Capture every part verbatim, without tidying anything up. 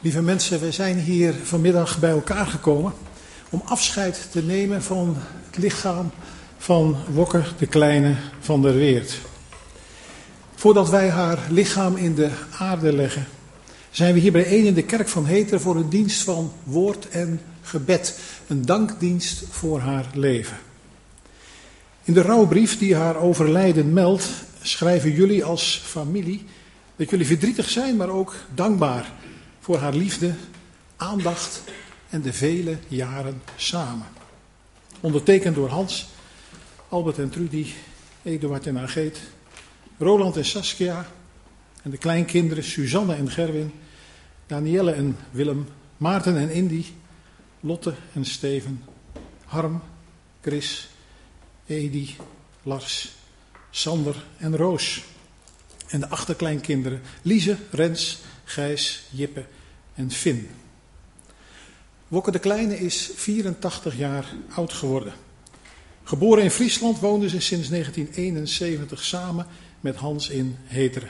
Lieve mensen, wij zijn hier vanmiddag bij elkaar gekomen om afscheid te nemen van het lichaam van Wokke de Kleine van der Weert. Voordat wij haar lichaam in de aarde leggen, zijn we hier bijeen in de kerk van Heteren voor een dienst van woord en gebed. Een dankdienst voor haar leven. In de rouwbrief die haar overlijden meldt, schrijven jullie als familie dat jullie verdrietig zijn, maar ook dankbaar voor haar liefde, aandacht en de vele jaren samen. Ondertekend door Hans, Albert en Trudy, Eduard en Ageet, Roland en Saskia en de kleinkinderen Suzanne en Gerwin, Danielle en Willem, Maarten en Indy, Lotte en Steven, Harm, Chris, Edi, Lars, Sander en Roos. En de achterkleinkinderen Lize, Rens, Gijs, Jippe en Finn. Wokke de Kleine is vierentachtig jaar oud geworden. Geboren in Friesland woonde ze sinds negentien eenenzeventig samen met Hans in Heteren.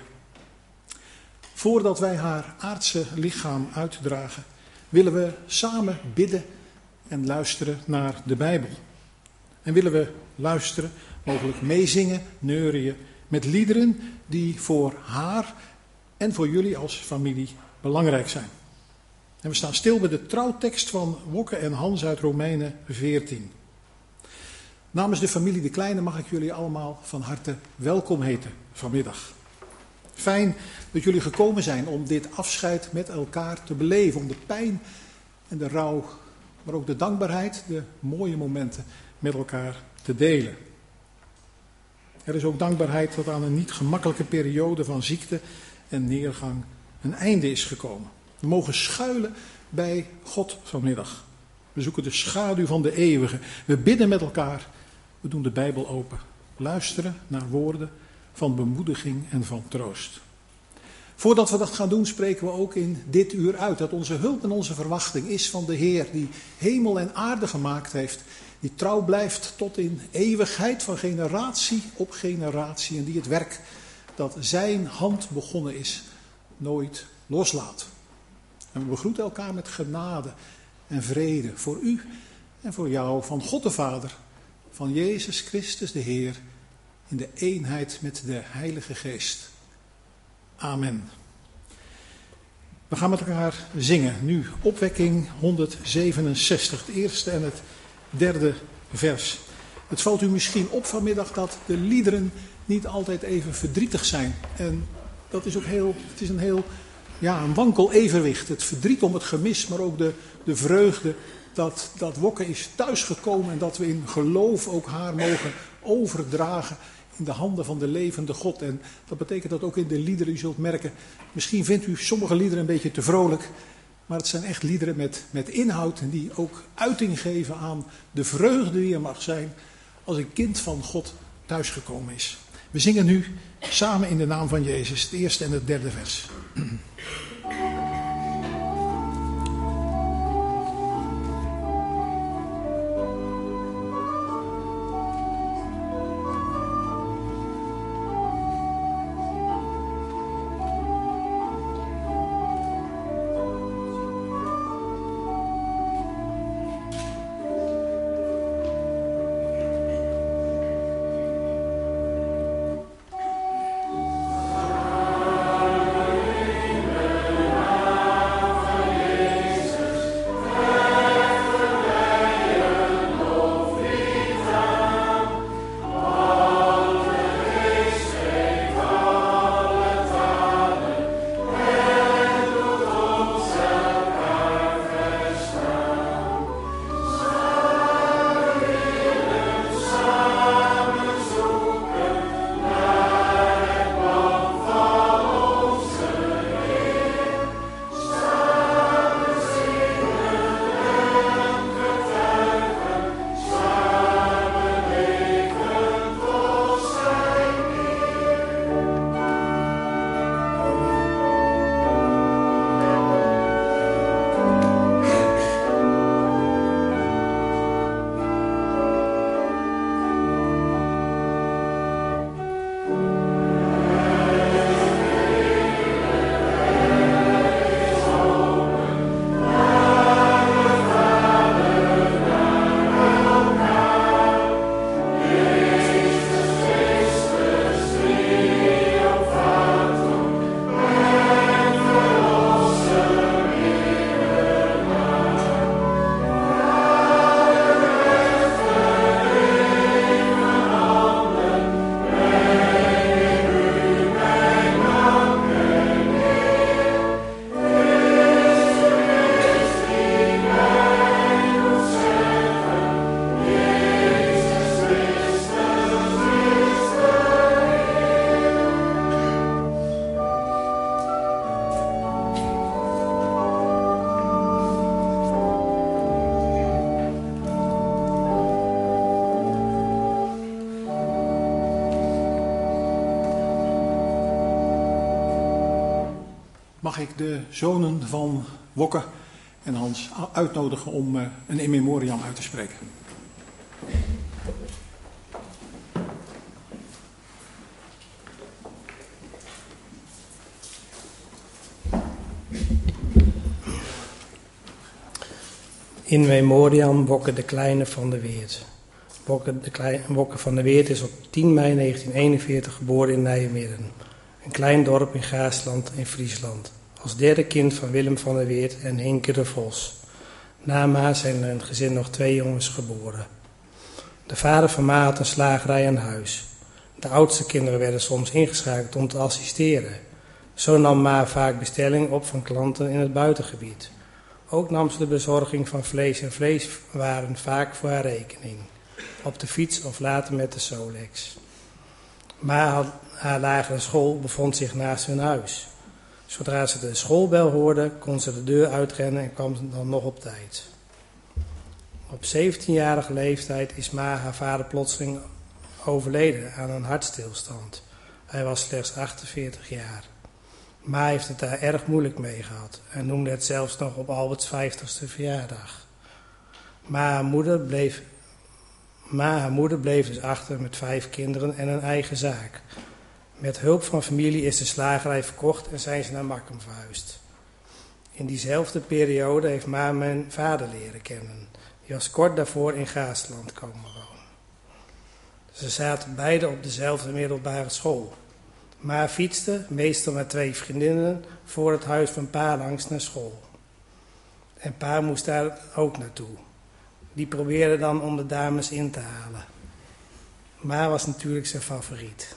Voordat wij haar aardse lichaam uitdragen, willen we samen bidden en luisteren naar de Bijbel. En willen we luisteren, mogelijk meezingen, neurieën, met liederen die voor haar en voor jullie als familie belangrijk zijn. En we staan stil bij de trouwtekst van Wokke en Hans uit Romeinen veertien. Namens de familie De Kleine mag ik jullie allemaal van harte welkom heten vanmiddag. Fijn dat jullie gekomen zijn om dit afscheid met elkaar te beleven. Om de pijn en de rouw, maar ook de dankbaarheid, de mooie momenten met elkaar te delen. Er is ook dankbaarheid dat aan een niet gemakkelijke periode van ziekte en neergang een einde is gekomen. We mogen schuilen bij God vanmiddag. We zoeken de schaduw van de eeuwige. We bidden met elkaar. We doen de Bijbel open. Luisteren naar woorden van bemoediging en van troost. Voordat we dat gaan doen, spreken we ook in dit uur uit dat onze hulp en onze verwachting is van de Heer die hemel en aarde gemaakt heeft. Die trouw blijft tot in eeuwigheid van generatie op generatie. En die het werk dat zijn hand begonnen is nooit loslaat. En we begroeten elkaar met genade en vrede voor u en voor jou, van God de Vader, van Jezus Christus de Heer, in de eenheid met de Heilige Geest. Amen. We gaan met elkaar zingen. Nu opwekking honderdzevenenzestig, het eerste en het derde vers. Het valt u misschien op vanmiddag dat de liederen niet altijd even verdrietig zijn. En dat is ook heel, het is een heel, ja, een wankel evenwicht. Het verdriet om het gemis, maar ook de, de vreugde dat, dat Wokke is thuisgekomen en dat we in geloof ook haar mogen overdragen in de handen van de levende God. En dat betekent dat ook in de liederen, u zult merken, misschien vindt u sommige liederen een beetje te vrolijk, maar het zijn echt liederen met, met inhoud en die ook uiting geven aan de vreugde die er mag zijn als een kind van God thuisgekomen is. We zingen nu samen in de naam van Jezus, het eerste en het derde vers. Alleluia. mag ik de zonen van Wokke en Hans uitnodigen om uh, een in memoriam uit te spreken. In memoriam Wokke de Kleine van der Weert. Wokke, de Kleine, Wokke van der Weert is op tien mei negentien eenenveertig geboren in Nijmegen, een klein dorp in Gaasland in Friesland. Als derde kind van Willem van der Weert en Hinke de Vos. Na Ma zijn er in het gezin nog twee jongens geboren. De vader van Ma had een slagerij aan huis. De oudste kinderen werden soms ingeschakeld om te assisteren. Zo nam Ma vaak bestelling op van klanten in het buitengebied. Ook nam ze de bezorging van vlees en vleeswaren vaak voor haar rekening. Op de fiets of later met de Solex. Ma had, haar lagere school bevond zich naast hun huis. Zodra ze de schoolbel hoorde, kon ze de deur uitrennen en kwam ze dan nog op tijd. Op zeventienjarige leeftijd is Ma haar vader plotseling overleden aan een hartstilstand. Hij was slechts achtenveertig jaar. Ma heeft het daar erg moeilijk mee gehad en noemde het zelfs nog op Alberts vijftigste verjaardag. Maar haar moeder bleef, maar haar moeder bleef dus achter met vijf kinderen en een eigen zaak. Met hulp van familie is de slagerij verkocht en zijn ze naar Makkum verhuisd. In diezelfde periode heeft Ma mijn vader leren kennen. Die was kort daarvoor in Gaasland komen wonen. Ze zaten beiden op dezelfde middelbare school. Ma fietste, meestal met twee vriendinnen, voor het huis van Pa langs naar school. En Pa moest daar ook naartoe. Die probeerde dan om de dames in te halen. Ma was natuurlijk zijn favoriet.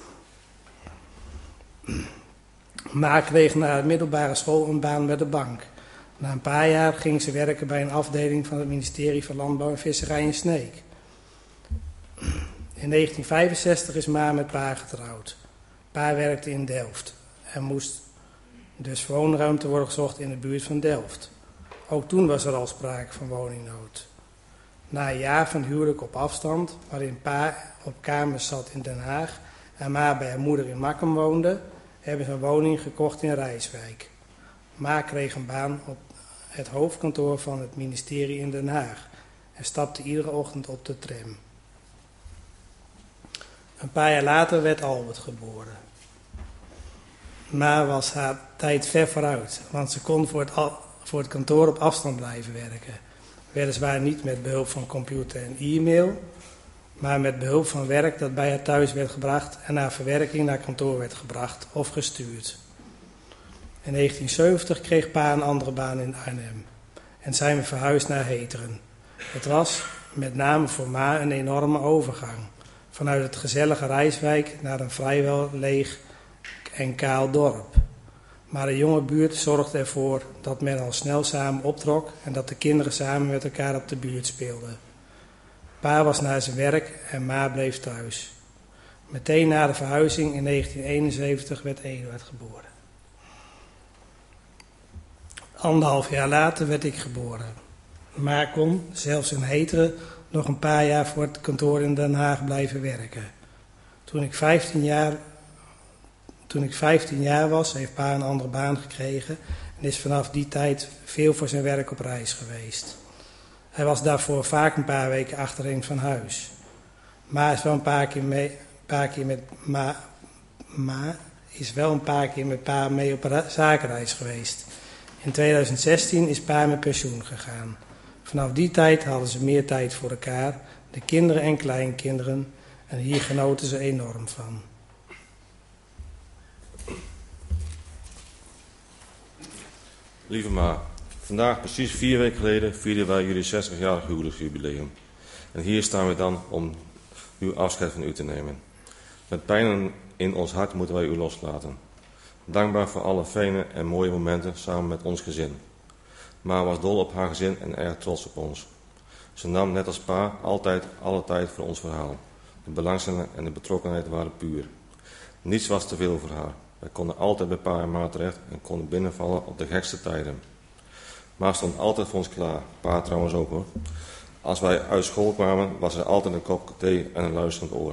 Ma kreeg na de middelbare school een baan bij de bank. Na een paar jaar ging ze werken bij een afdeling van het ministerie van Landbouw en Visserij in Sneek. In negentien vijfenzestig is Ma met Pa getrouwd. Pa werkte in Delft. Er moest dus woonruimte worden gezocht in de buurt van Delft. Ook toen was er al sprake van woningnood. Na een jaar van huwelijk op afstand, waarin Pa op kamers zat in Den Haag en Ma bij haar moeder in Makkum woonde, hebben ze een woning gekocht in Rijswijk. Ma kreeg een baan op het hoofdkantoor van het ministerie in Den Haag en stapte iedere ochtend op de tram. Een paar jaar later werd Albert geboren. Ma was haar tijd ver vooruit, want ze kon voor het, voor het kantoor op afstand blijven werken. Weliswaar niet met behulp van computer en e-mail, maar met behulp van werk dat bij haar thuis werd gebracht en naar verwerking naar kantoor werd gebracht of gestuurd. In negentien zeventig kreeg Pa een andere baan in Arnhem en zijn we verhuisd naar Heteren. Het was met name voor Ma een enorme overgang. Vanuit het gezellige Rijswijk naar een vrijwel leeg en kaal dorp. Maar de jonge buurt zorgde ervoor dat men al snel samen optrok en dat de kinderen samen met elkaar op de buurt speelden. Pa was naar zijn werk en Ma bleef thuis. Meteen na de verhuizing in negentien eenenzeventig werd Eduard geboren. Anderhalf jaar later werd ik geboren. Ma kon, zelfs in Heteren, nog een paar jaar voor het kantoor in Den Haag blijven werken. Toen ik vijftien jaar, toen ik vijftien jaar was, heeft Pa een andere baan gekregen en is vanaf die tijd veel voor zijn werk op reis geweest. Hij was daarvoor vaak een paar weken achtereen van huis. Ma is wel een paar keer, mee, paar keer met Ma, Ma is wel een paar keer met Pa mee op zakenreis geweest. In tweeduizend zestien is Pa met pensioen gegaan. Vanaf die tijd hadden ze meer tijd voor elkaar, de kinderen en kleinkinderen, en hier genoten ze enorm van. Lieve Ma, vandaag precies vier weken geleden vierden wij jullie zestigjarig huwelijksjubileum. En hier staan we dan om uw afscheid van u te nemen. Met pijn in ons hart moeten wij u loslaten. Dankbaar voor alle fijne en mooie momenten samen met ons gezin. Ma was dol op haar gezin en erg trots op ons. Ze nam net als Pa altijd alle tijd voor ons verhaal. De belangstelling en de betrokkenheid waren puur. Niets was te veel voor haar. Wij konden altijd bij Pa en Ma terecht en konden binnenvallen op de gekste tijden. Ma stond altijd voor ons klaar. Pa trouwens ook hoor. Als wij uit school kwamen was er altijd een kop thee en een luisterend oor.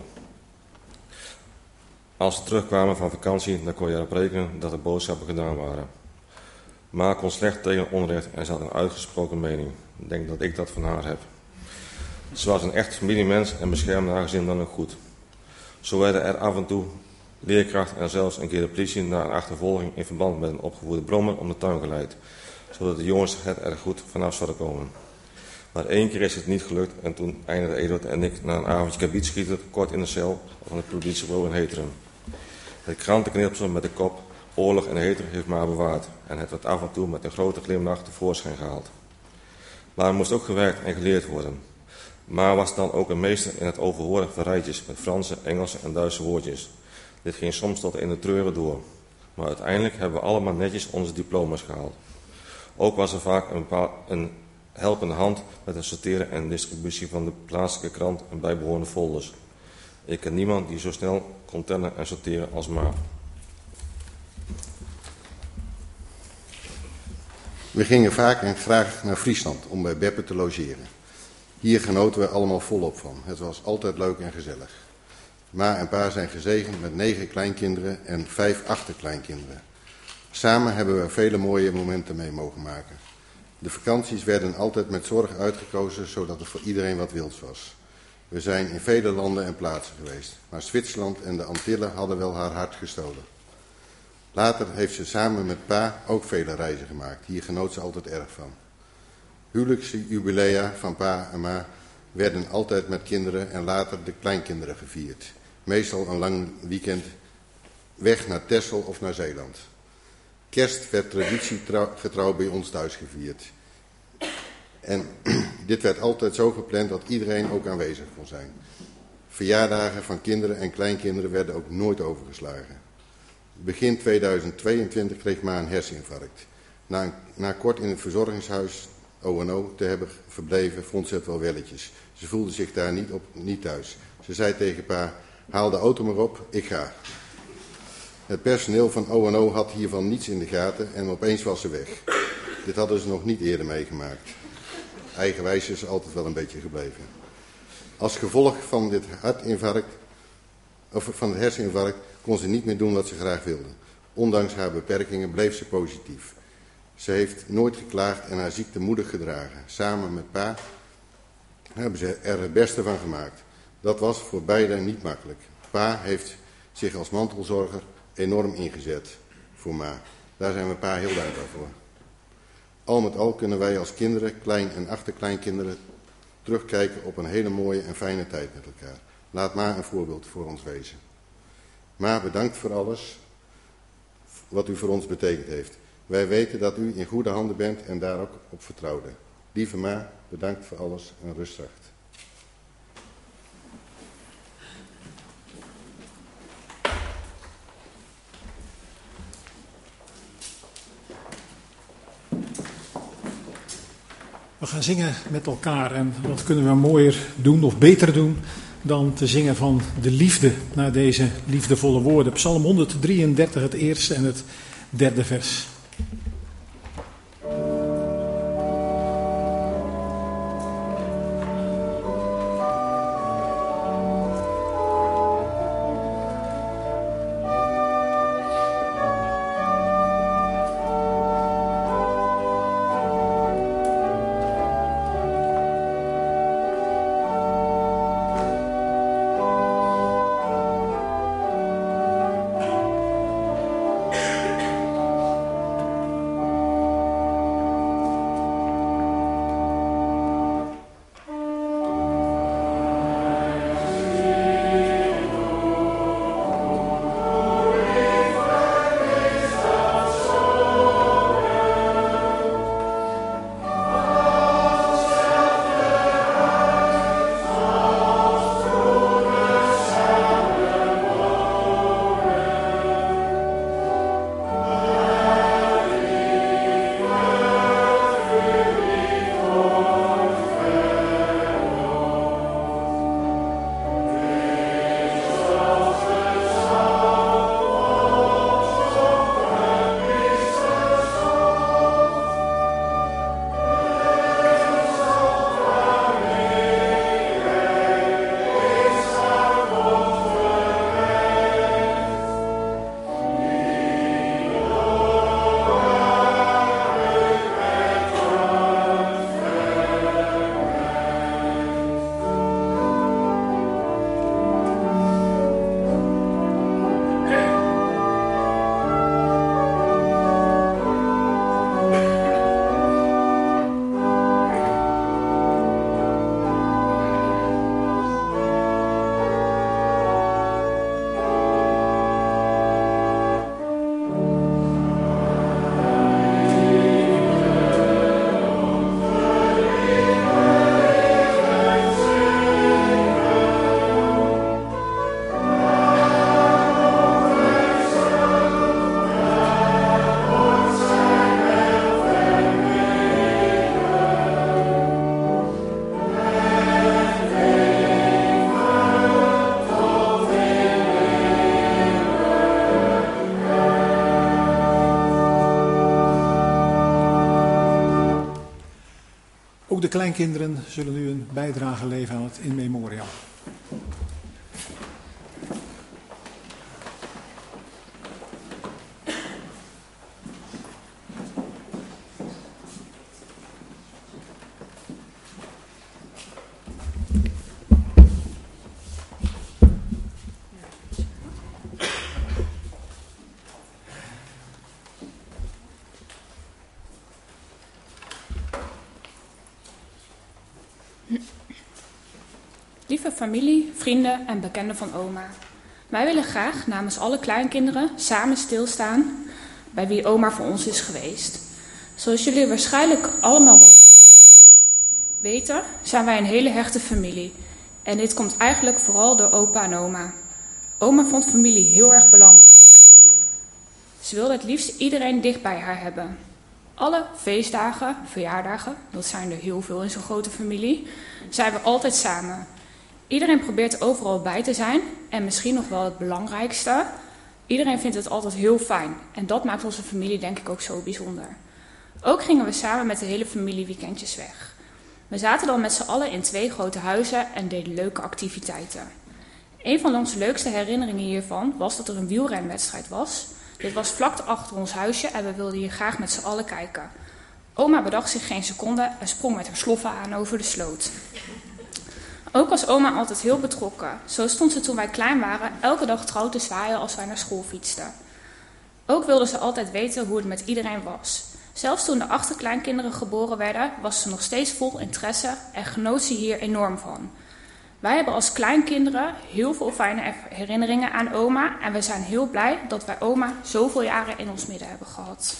Als we terugkwamen van vakantie, dan kon je erop rekenen dat de boodschappen gedaan waren. Ma kon slecht tegen onrecht en ze had een uitgesproken mening. Ik denk dat ik dat van haar heb. Ze was een echt familiemens en beschermde haar gezin dan ook goed. Zo werden er af en toe leerkrachten en zelfs een keer de politie naar een achtervolging in verband met een opgevoerde brommer om de tuin geleid, zodat de jongens het er goed vanaf zouden komen. Maar één keer is het niet gelukt en toen eindigden Eduard en ik na een avondje kabietschieten kort in de cel van het politiebureau in Heteren. Het krantenknipsel met de kop oorlog en Heteren heeft Ma bewaard en het werd af en toe met een grote glimlach tevoorschijn gehaald. Maar er moest ook gewerkt en geleerd worden. Ma was dan ook een meester in het overhoren van rijtjes met Franse, Engelse en Duitse woordjes. Dit ging soms tot in de treuren door. Maar uiteindelijk hebben we allemaal netjes onze diploma's gehaald. Ook was er vaak een, een helpende hand met het sorteren en distributie van de plaatselijke krant en bijbehorende folders. Ik ken niemand die zo snel kon tellen en sorteren als Ma. We gingen vaak en graag naar Friesland om bij Beppe te logeren. Hier genoten we allemaal volop van. Het was altijd leuk en gezellig. Ma en pa zijn gezegend met negen kleinkinderen en vijf achterkleinkinderen. Samen hebben we vele mooie momenten mee mogen maken. De vakanties werden altijd met zorg uitgekozen, zodat er voor iedereen wat wils was. We zijn in vele landen en plaatsen geweest, maar Zwitserland en de Antillen hadden wel haar hart gestolen. Later heeft ze samen met pa ook vele reizen gemaakt. Hier genoot ze altijd erg van. Huwelijksjubilea van pa en ma werden altijd met kinderen en later de kleinkinderen gevierd. Meestal een lang weekend weg naar Texel of naar Zeeland. Kerst werd traditiegetrouw bij ons thuis gevierd. En dit werd altijd zo gepland dat iedereen ook aanwezig kon zijn. Verjaardagen van kinderen en kleinkinderen werden ook nooit overgeslagen. Begin tweeduizend tweeëntwintig kreeg ma een herseninfarct. Na, na kort in het verzorgingshuis O en O te hebben verbleven, vond ze het wel welletjes. Ze voelde zich daar niet, op, niet thuis. Ze zei tegen pa, haal de auto maar op, ik ga. Het personeel van O en O had hiervan niets in de gaten en opeens was ze weg. Dit hadden ze nog niet eerder meegemaakt. Eigenwijs is ze altijd wel een beetje gebleven. Als gevolg van dit hartinfarct, of van het herseninfarct kon ze niet meer doen wat ze graag wilde. Ondanks haar beperkingen bleef ze positief. Ze heeft nooit geklaagd en haar ziekte moedig gedragen. Samen met pa hebben ze er het beste van gemaakt. Dat was voor beiden niet makkelijk. Pa heeft zich als mantelzorger enorm ingezet voor ma. Daar zijn we pa heel dankbaar voor. Al met al kunnen wij als kinderen, klein- en achterkleinkinderen terugkijken op een hele mooie en fijne tijd met elkaar. Laat ma een voorbeeld voor ons wezen. Ma, bedankt voor alles wat u voor ons betekend heeft. Wij weten dat u in goede handen bent en daar ook op vertrouwde. Lieve ma, bedankt voor alles en rustzacht. We gaan zingen met elkaar en wat kunnen we mooier doen of beter doen dan te zingen van de liefde naar deze liefdevolle woorden. Psalm honderddrieëndertig, het eerste en het derde vers. kleinkinderen zullen nu een bijdrage leveren aan het In Memoriam. Lieve familie, vrienden en bekenden van oma. Wij willen graag namens alle kleinkinderen samen stilstaan bij wie oma voor ons is geweest. Zoals jullie waarschijnlijk allemaal wel weten, zijn wij een hele hechte familie. En dit komt eigenlijk vooral door opa en oma. Oma vond familie heel erg belangrijk. Ze wilde het liefst iedereen dicht bij haar hebben. Alle feestdagen, verjaardagen, dat zijn er heel veel in zo'n grote familie, zijn we altijd samen. Iedereen probeert overal bij te zijn en misschien nog wel het belangrijkste, iedereen vindt het altijd heel fijn. En dat maakt onze familie denk ik ook zo bijzonder. Ook gingen we samen met de hele familie weekendjes weg. We zaten dan met z'n allen in twee grote huizen en deden leuke activiteiten. Een van onze leukste herinneringen hiervan was dat er een wielrenwedstrijd was. Dit was vlak achter ons huisje en we wilden hier graag met z'n allen kijken. Oma bedacht zich geen seconde en sprong met haar sloffen aan over de sloot. Ook was oma altijd heel betrokken. Zo stond ze toen wij klein waren elke dag trouw te zwaaien als wij naar school fietsten. Ook wilde ze altijd weten hoe het met iedereen was. Zelfs toen de achterkleinkinderen geboren werden, was ze nog steeds vol interesse en genoot ze hier enorm van. Wij hebben als kleinkinderen heel veel fijne herinneringen aan oma en we zijn heel blij dat wij oma zoveel jaren in ons midden hebben gehad.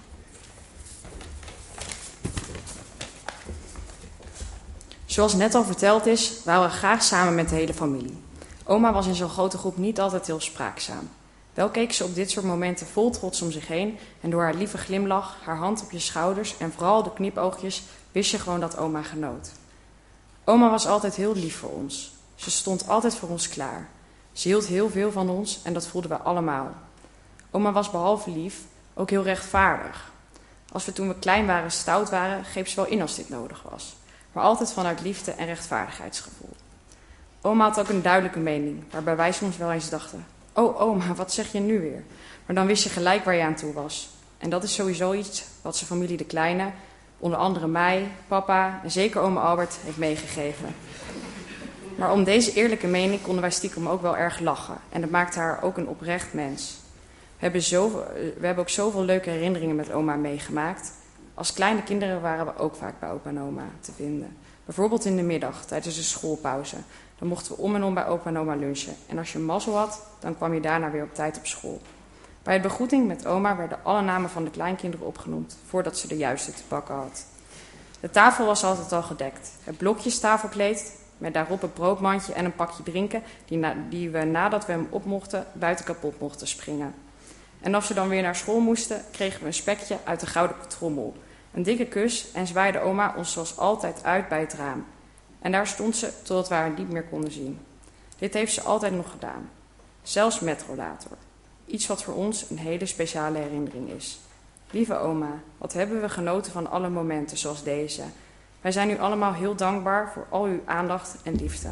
Zoals net al verteld is, waren we graag samen met de hele familie. Oma was in zo'n grote groep niet altijd heel spraakzaam. Wel keek ze op dit soort momenten vol trots om zich heen en door haar lieve glimlach, haar hand op je schouders en vooral de knipoogjes wist je gewoon dat oma genoot. Oma was altijd heel lief voor ons. Ze stond altijd voor ons klaar. Ze hield heel veel van ons en dat voelden we allemaal. Oma was behalve lief ook heel rechtvaardig. Als we toen we klein waren stout waren, greep ze wel in als dit nodig was. Maar altijd vanuit liefde en rechtvaardigheidsgevoel. Oma had ook een duidelijke mening, waarbij wij soms wel eens dachten: oh oma, wat zeg je nu weer? Maar dan wist je gelijk waar je aan toe was. En dat is sowieso iets wat zijn familie de Kleine, onder andere mij, papa en zeker oma Albert, heeft meegegeven. Maar om deze eerlijke mening konden wij stiekem ook wel erg lachen. En dat maakte haar ook een oprecht mens. We hebben, zoveel, we hebben ook zoveel leuke herinneringen met oma meegemaakt. Als kleine kinderen waren we ook vaak bij opa en oma te vinden. Bijvoorbeeld in de middag, tijdens de schoolpauze. Dan mochten we om en om bij opa en oma lunchen. En als je mazzel had, dan kwam je daarna weer op tijd op school. Bij de begroeting met oma werden alle namen van de kleinkinderen opgenoemd, voordat ze de juiste te pakken had. De tafel was altijd al gedekt. Het blokjestafelkleed, met daarop een broodmandje en een pakje drinken, die, na, die we nadat we hem op mochten, buiten kapot mochten springen. En als we dan weer naar school moesten, kregen we een spekje uit de gouden trommel. Een dikke kus en zwaaide oma ons zoals altijd uit bij het raam. En daar stond ze totdat we haar niet meer konden zien. Dit heeft ze altijd nog gedaan. Zelfs met rollator. Iets wat voor ons een hele speciale herinnering is. Lieve oma, wat hebben we genoten van alle momenten zoals deze. Wij zijn u allemaal heel dankbaar voor al uw aandacht en liefde.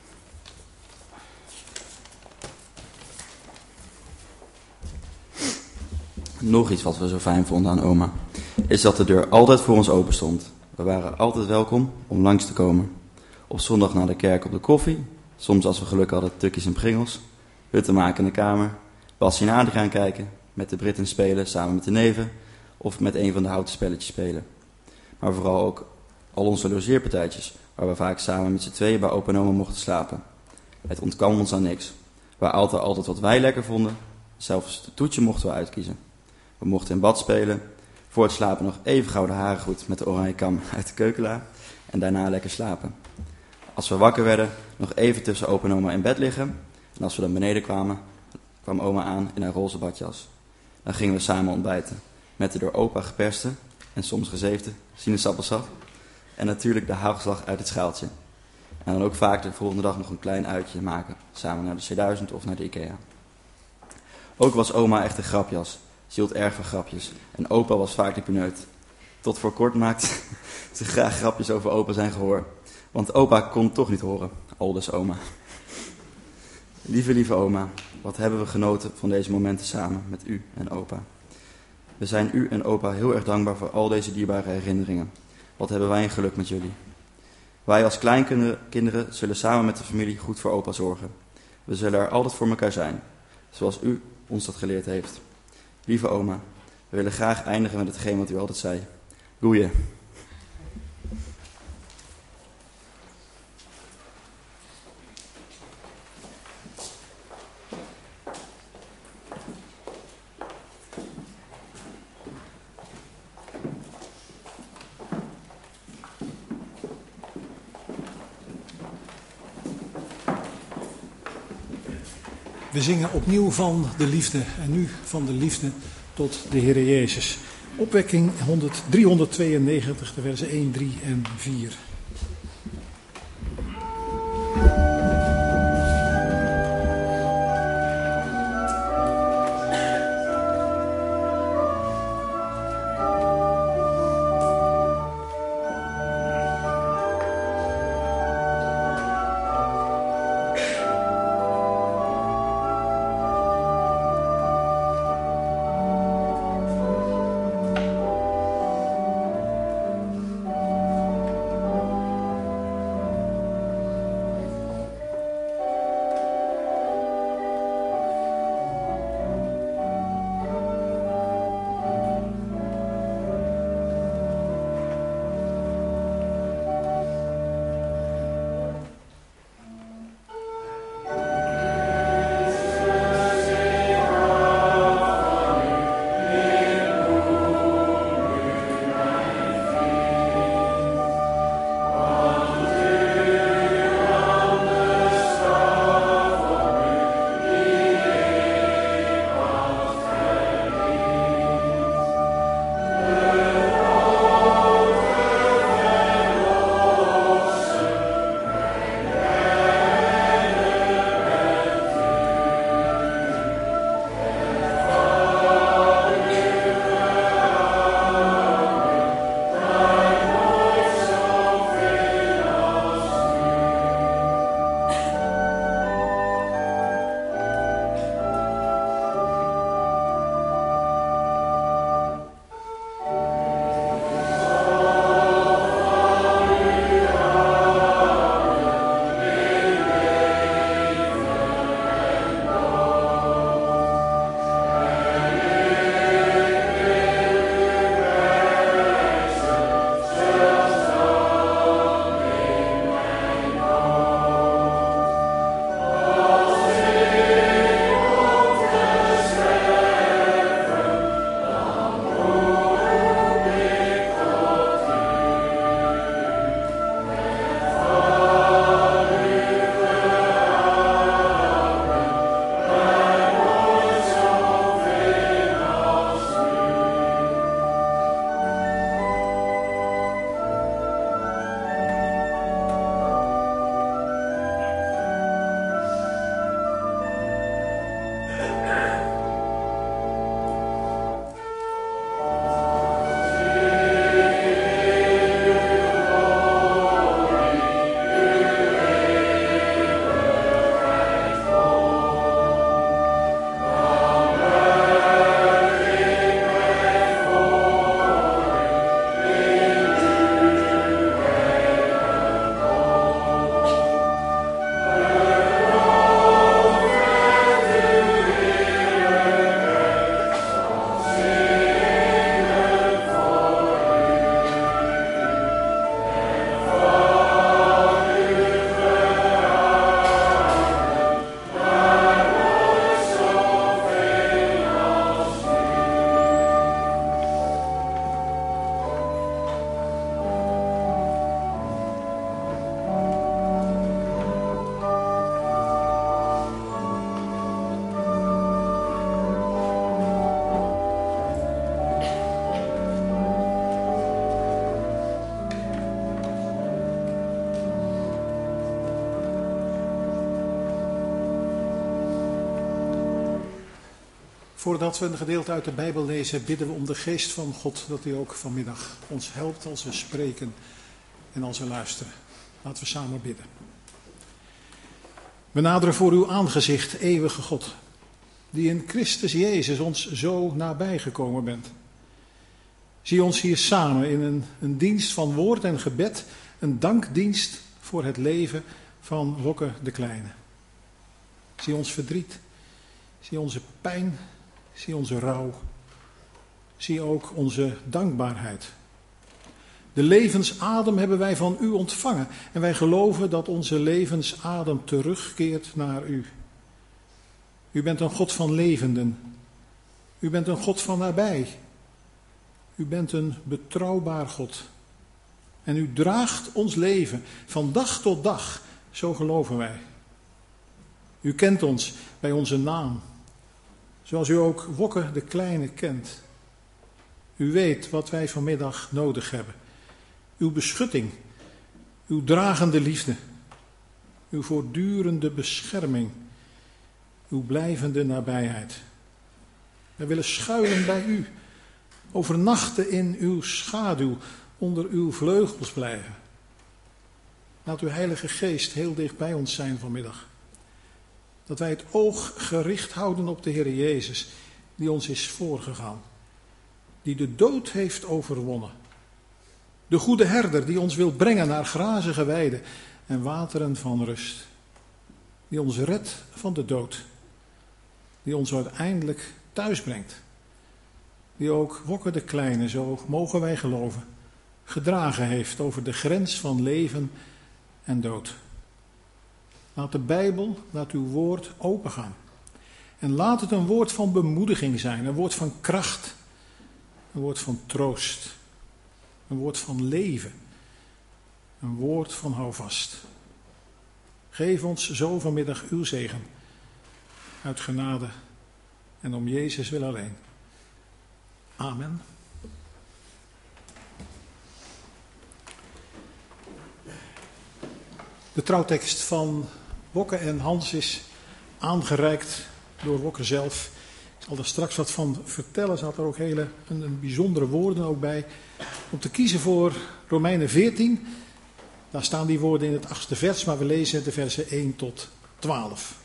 Nog iets wat we zo fijn vonden aan oma, is dat de deur altijd voor ons open stond. We waren altijd welkom om langs te komen. Op zondag na de kerk op de koffie, soms als we geluk hadden tukjes en pringels, hutten maken in de kamer, Bassie en Adriaan kijken, met de Britten spelen samen met de neven of met een van de houten spelletjes spelen. Maar vooral ook al onze logeerpartijtjes, waar we vaak samen met z'n tweeën bij opa en oma mochten slapen. Het ontkwam ons aan niks. We altijd altijd wat wij lekker vonden, zelfs de toetje mochten we uitkiezen. We mochten in bad spelen, voor het slapen nog even gouden harengoed met de oranje kam uit de keukenla en daarna lekker slapen. Als we wakker werden, nog even tussen opa en oma in bed liggen en als we dan beneden kwamen, kwam oma aan in haar roze badjas. Dan gingen we samen ontbijten, met de door opa geperste en soms gezeefde sinaasappelsap en natuurlijk de hagelslag uit het schaaltje. En dan ook vaak de volgende dag nog een klein uitje maken, samen naar de C duizend of naar de Ikea. Ook was oma echt een grapjas. Ze hield erg van grapjes en opa was vaak de pineut. tot voor kort maakte ze graag grapjes over opa zijn gehoor. Want opa kon toch niet horen, aldus oma. Lieve, lieve oma, wat hebben we genoten van deze momenten samen met u en opa. We zijn u en opa heel erg dankbaar voor al deze dierbare herinneringen. Wat hebben wij een geluk met jullie. Wij als kleinkinderen zullen samen met de familie goed voor opa zorgen. We zullen er altijd voor elkaar zijn, zoals u ons dat geleerd heeft. Lieve oma, we willen graag eindigen met hetgeen wat u altijd zei. Goeie. We zingen opnieuw van de liefde en nu van de liefde tot de Heere Jezus. Opwekking driehonderdtweeënnegentig, de versen één, drie en vier. Voordat we een gedeelte uit de Bijbel lezen, bidden we om de geest van God, dat hij ook vanmiddag ons helpt als we spreken en als we luisteren. Laten we samen bidden. We naderen voor uw aangezicht, eeuwige God, die in Christus Jezus ons zo nabij gekomen bent. Zie ons hier samen in een, een dienst van woord en gebed, een dankdienst voor het leven van Wokke de Kleine. Zie ons verdriet, zie onze pijn, zie onze rouw, zie ook onze dankbaarheid. De levensadem hebben wij van u ontvangen en wij geloven dat onze levensadem terugkeert naar u. U bent een God van levenden, u bent een God van nabij, u bent een betrouwbaar God. En u draagt ons leven van dag tot dag, zo geloven wij. U kent ons bij onze naam, zoals u ook Wokke de Kleine kent. U weet wat wij vanmiddag nodig hebben. Uw beschutting, uw dragende liefde, uw voortdurende bescherming, uw blijvende nabijheid. Wij willen schuilen bij u, overnachten in uw schaduw, onder uw vleugels blijven. Laat uw Heilige Geest heel dicht bij ons zijn vanmiddag. Dat wij het oog gericht houden op de Heer Jezus, die ons is voorgegaan. Die de dood heeft overwonnen. De goede herder die ons wil brengen naar grazige weiden en wateren van rust. Die ons redt van de dood. Die ons uiteindelijk thuis brengt. Die ook Wokke de Kleine, zo mogen wij geloven, gedragen heeft over de grens van leven en dood. Laat de Bijbel, laat uw woord opengaan. En laat het een woord van bemoediging zijn, een woord van kracht, een woord van troost, een woord van leven, een woord van houvast. Geef ons zo vanmiddag uw zegen, uit genade en om Jezus wil alleen. Amen. De trouwtekst van Wokke en Hans is aangereikt door Wokke zelf. Ik zal er straks wat van vertellen. Ze had er ook hele een, een bijzondere woorden ook bij. Om te kiezen voor Romeinen veertien. Daar staan die woorden in het achtste vers, maar we lezen de versen één tot twaalf.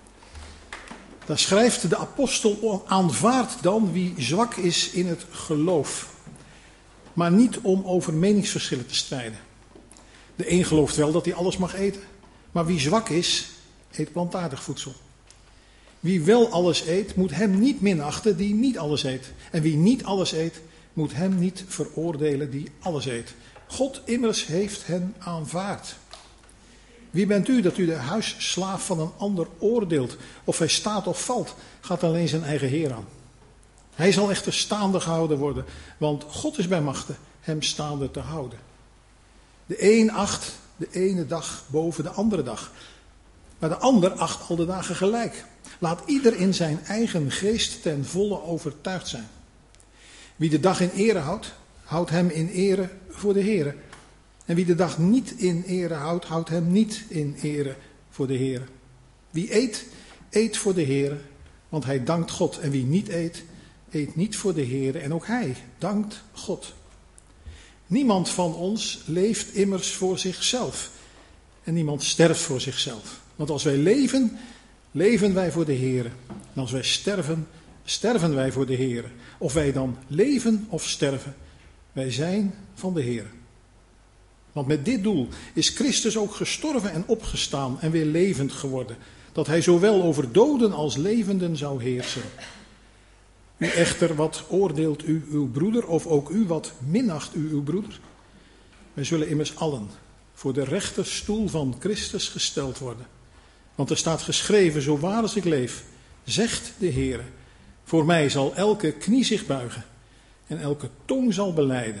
Daar schrijft de apostel: aanvaard dan wie zwak is in het geloof, maar niet om over meningsverschillen te strijden. De een gelooft wel dat hij alles mag eten, maar wie zwak is, eet plantaardig voedsel. Wie wel alles eet, moet hem niet minachten die niet alles eet. En wie niet alles eet, moet hem niet veroordelen die alles eet. God immers heeft hen aanvaard. Wie bent u dat u de huisslaaf van een ander oordeelt? Of hij staat of valt, gaat alleen zijn eigen Heer aan. Hij zal echter staande gehouden worden, want God is bij machte hem staande te houden. De een acht de ene dag boven de andere dag, maar de ander acht al de dagen gelijk. Laat ieder in zijn eigen geest ten volle overtuigd zijn. Wie de dag in ere houdt, houdt hem in ere voor de Heere. En wie de dag niet in ere houdt, houdt hem niet in ere voor de Heere. Wie eet, eet voor de Heere, want hij dankt God. En wie niet eet, eet niet voor de Heere en ook hij dankt God. Niemand van ons leeft immers voor zichzelf. En niemand sterft voor zichzelf. Want als wij leven, leven wij voor de Heere. En als wij sterven, sterven wij voor de Heere. Of wij dan leven of sterven, wij zijn van de Heere. Want met dit doel is Christus ook gestorven en opgestaan en weer levend geworden. Dat hij zowel over doden als levenden zou heersen. U echter, wat oordeelt u uw broeder, of ook u, wat minacht u uw broeder? Wij zullen immers allen voor de rechterstoel van Christus gesteld worden. Want er staat geschreven, zo waar als ik leef, zegt de Heere, voor mij zal elke knie zich buigen en elke tong zal belijden.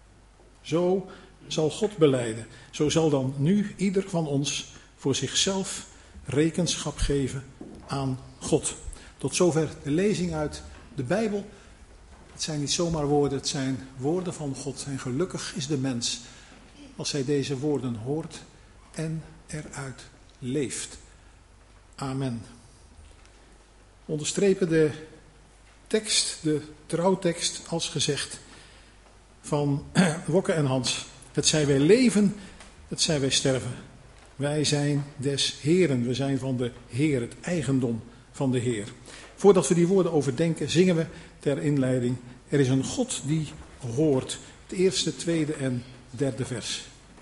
Zo zal God belijden. Zo zal dan nu ieder van ons voor zichzelf rekenschap geven aan God. Tot zover de lezing uit de Bijbel. Het zijn niet zomaar woorden, het zijn woorden van God. En gelukkig is de mens als hij deze woorden hoort en eruit leeft. Amen. Onderstrepen de tekst, de trouwtekst, als gezegd van Wokke en Hans. Het zij wij leven, het zij wij sterven. Wij zijn des Heren, we zijn van de Heer, het eigendom van de Heer. Voordat we die woorden overdenken, zingen we ter inleiding: er is een God die hoort. Het eerste, tweede en derde vers.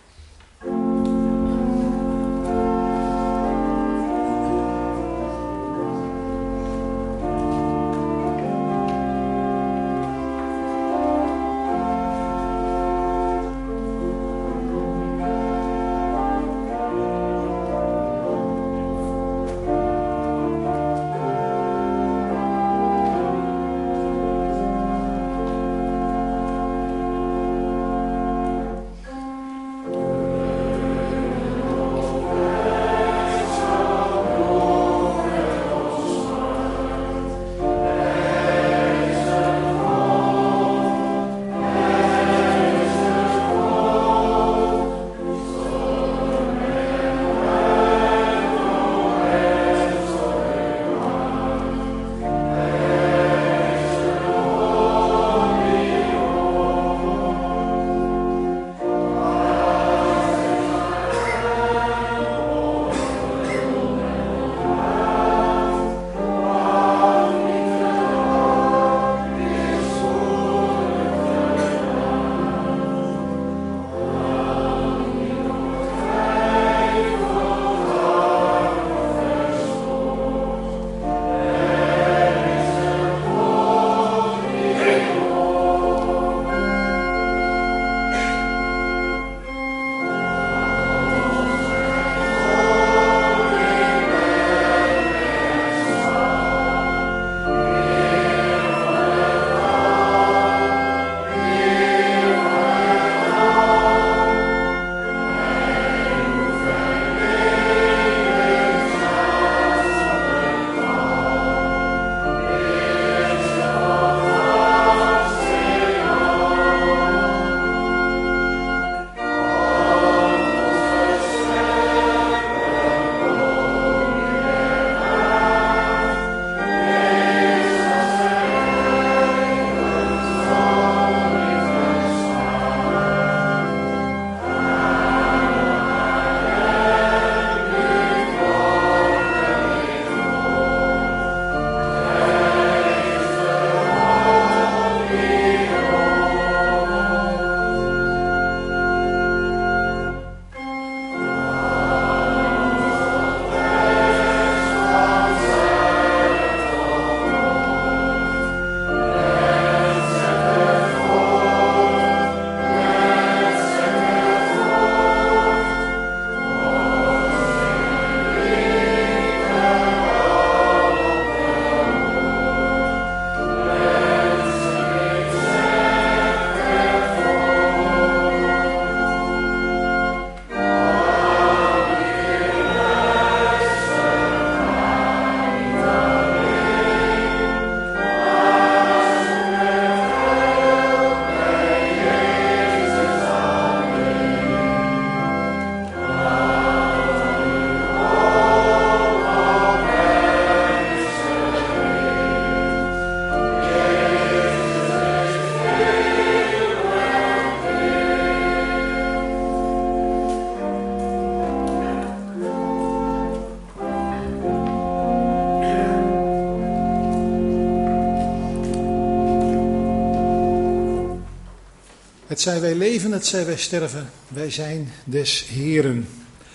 Het zij wij leven, het zij wij sterven, wij zijn des Heren.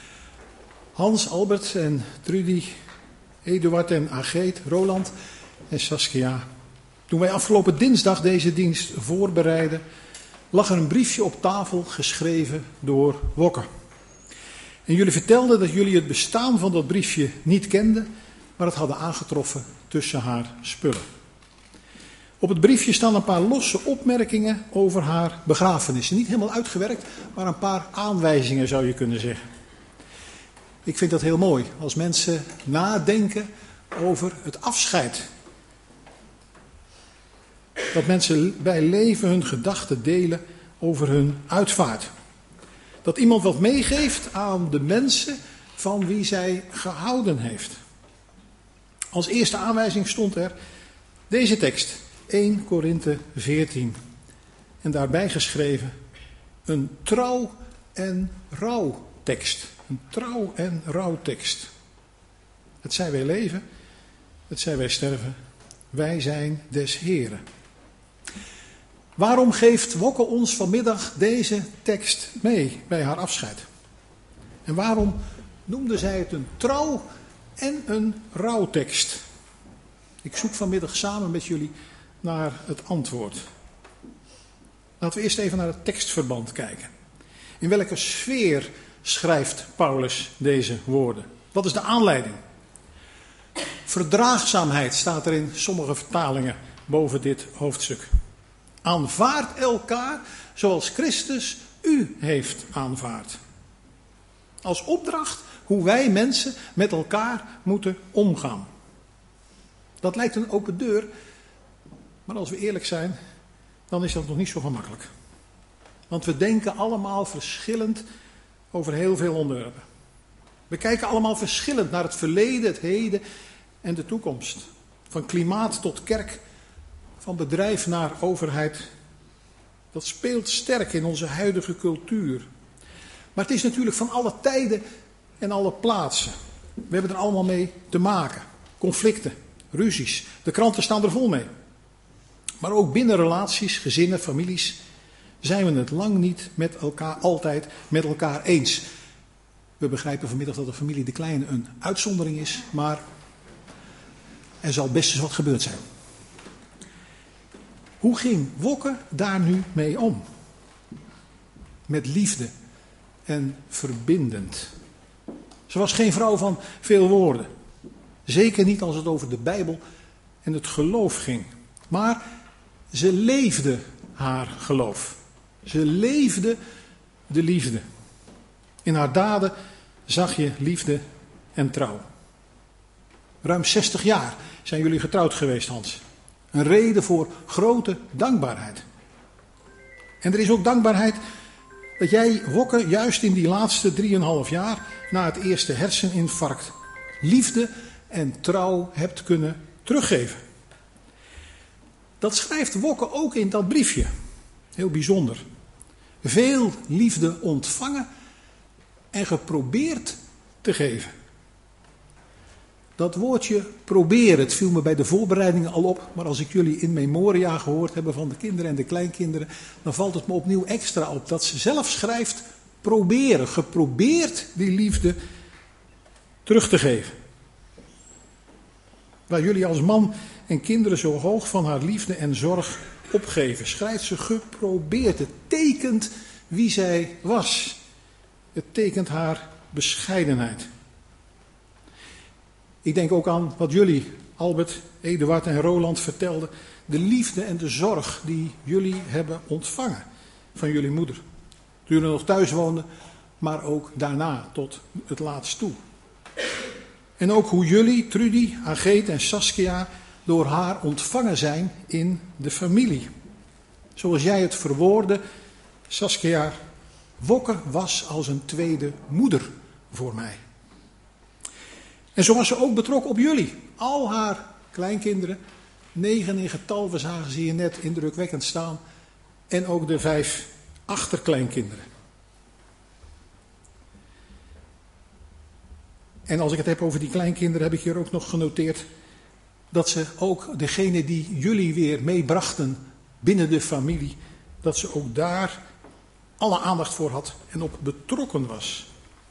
Hans, Albert en Trudy, Eduard en Ageet, Roland en Saskia. Toen wij afgelopen dinsdag deze dienst voorbereidden, lag er een briefje op tafel geschreven door Wokke. En jullie vertelden dat jullie het bestaan van dat briefje niet kenden, maar het hadden aangetroffen tussen haar spullen. Op het briefje staan een paar losse opmerkingen over haar begrafenis. Niet helemaal uitgewerkt, maar een paar aanwijzingen zou je kunnen zeggen. Ik vind dat heel mooi, als mensen nadenken over het afscheid. Dat mensen bij leven hun gedachten delen over hun uitvaart. Dat iemand wat meegeeft aan de mensen van wie zij gehouden heeft. Als eerste aanwijzing stond er: Deze tekst, eerste Korinthe veertien. En daarbij geschreven een trouw- en rouwtekst. Een trouw- en rouwtekst. Het zij wij leven, het zij wij sterven, wij zijn des Heren. Waarom geeft Wokke ons vanmiddag deze tekst mee bij haar afscheid? En waarom noemde zij het een trouw- en een rouwtekst? Ik zoek vanmiddag samen met jullie naar het antwoord. Laten we eerst even naar het tekstverband kijken. In welke sfeer schrijft Paulus deze woorden? Wat is de aanleiding? Verdraagzaamheid staat er in sommige vertalingen boven dit hoofdstuk. Aanvaard elkaar zoals Christus u heeft aanvaard. Als opdracht hoe wij mensen met elkaar moeten omgaan. Dat lijkt een open deur, maar als we eerlijk zijn, dan is dat nog niet zo gemakkelijk. Want we denken allemaal verschillend over heel veel onderwerpen. We kijken allemaal verschillend naar het verleden, het heden en de toekomst. Van klimaat tot kerk, van bedrijf naar overheid. Dat speelt sterk in onze huidige cultuur. Maar het is natuurlijk van alle tijden en alle plaatsen. We hebben er allemaal mee te maken. Conflicten, ruzies. De kranten staan er vol mee. Maar ook binnen relaties, gezinnen, families zijn we het lang niet met elkaar, altijd met elkaar eens. We begrijpen vanmiddag dat de familie De Kleine een uitzondering is, maar er zal best eens wat gebeurd zijn. Hoe ging Wokke daar nu mee om? Met liefde en verbindend. Ze was geen vrouw van veel woorden. Zeker niet als het over de Bijbel en het geloof ging. Maar ze leefde haar geloof. Ze leefde de liefde. In haar daden zag je liefde en trouw. Ruim zestig jaar zijn jullie getrouwd geweest, Hans. Een reden voor grote dankbaarheid. En er is ook dankbaarheid dat jij, Wokke, juist in die laatste drieënhalf jaar na het eerste herseninfarct liefde en trouw hebt kunnen teruggeven. Dat schrijft Wokke ook in dat briefje. Heel bijzonder. Veel liefde ontvangen en geprobeerd te geven. Dat woordje proberen, het viel me bij de voorbereidingen al op, maar als ik jullie in memoria gehoord hebben van de kinderen en de kleinkinderen, dan valt het me opnieuw extra op dat ze zelf schrijft proberen, geprobeerd die liefde terug te geven. Waar jullie als man en kinderen zo hoog van haar liefde en zorg opgeven, schrijft ze geprobeerd. Het tekent wie zij was. Het tekent haar bescheidenheid. Ik denk ook aan wat jullie, Albert, Eduard en Roland, vertelden. De liefde en de zorg die jullie hebben ontvangen van jullie moeder. Toen jullie nog thuis woonden, maar ook daarna tot het laatst toe. En ook hoe jullie, Trudy, Ageet en Saskia, door haar ontvangen zijn in de familie. Zoals jij het verwoordde, Saskia, Wokke was als een tweede moeder voor mij. En zo was ze ook betrokken op jullie. Al haar kleinkinderen, negen in getal, we zagen ze hier net indrukwekkend staan. En ook de vijf achterkleinkinderen. En als ik het heb over die kleinkinderen, heb ik hier ook nog genoteerd dat ze ook degene die jullie weer meebrachten binnen de familie, dat ze ook daar alle aandacht voor had en op betrokken was.